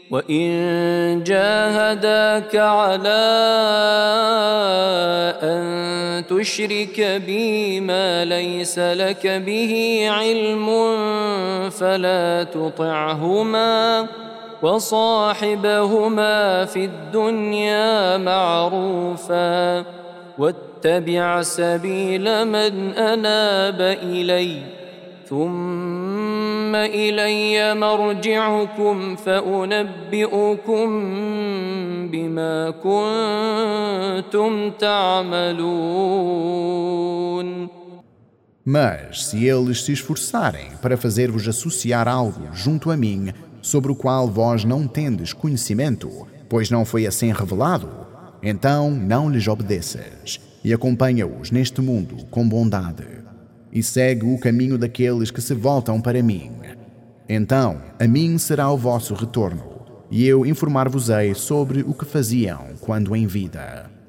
وإن جاهداك على أن تشرك بي ما ليس لك به علم فلا تطعهما وصاحبهما في الدنيا معروفا واتبع سبيل من أناب إلي ثم إلي مرجعكم فأنبئكم بما كنتم تعملون. Mas, se eles se esforçarem para fazer-vos associar algo junto a mim, sobre o qual vós não tendes conhecimento, pois não foi assim revelado, então não lhes obedeças, e acompanha-os neste mundo com bondade, e segue o caminho daqueles que se voltam para mim. Então, a mim será o vosso retorno, e eu informar-vos-ei sobre o que faziam quando em vida.